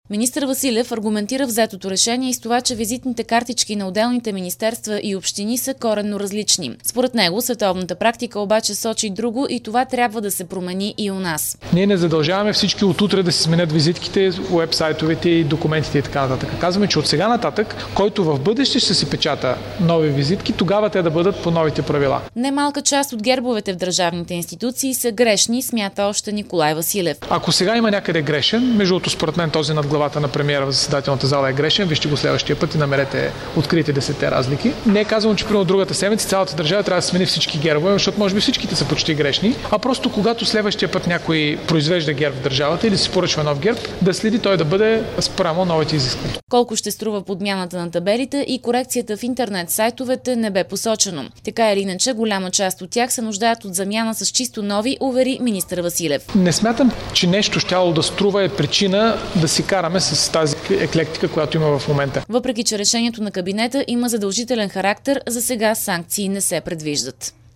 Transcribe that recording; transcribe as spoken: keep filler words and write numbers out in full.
Министър Василев аргументира взетото решение и с това, че визитните картички на отделните министерства и общини са коренно различни. Според него, световната практика обаче сочи друго и това трябва да се промени и у нас. Ние не задължаваме всички от утре да си сменят визитките, уебсайтовете и документите и така нататък. Казваме, че от сега нататък, който в бъдеще ще си печата нови визитки, тогава те да бъдат по новите правила. Немалка част от гербовете в държавните институции са грешни, смята още Николай Василев. Ако сега има някъде грешен, между другото според мен този над главата на премиера в заседателната зала е грешен, вижте го следващия път и намерете, открийте десетте разлики. Не е казано, че примерно другата седмица цялата държава трябва да смени всички гербове, защото може би всичките са почти грешни, а просто когато следващия път някой произвежда герб в държавата или си поръчва нов герб, да следи той да бъде спрямо новите изисквания. Колко ще струва подмяната на табелите и корекцията в интернет сайтовете не бе посочено. Така или иначе, голяма част от тях се нуждаят от замяна с чисто нови, увери министър Василев. Не смятам, че нещо щяло да струва е причина да си караме с тази еклектика, която има в момента. Въпреки че решението на кабинета има задължителен характер, за сега санкции не се предвиждат.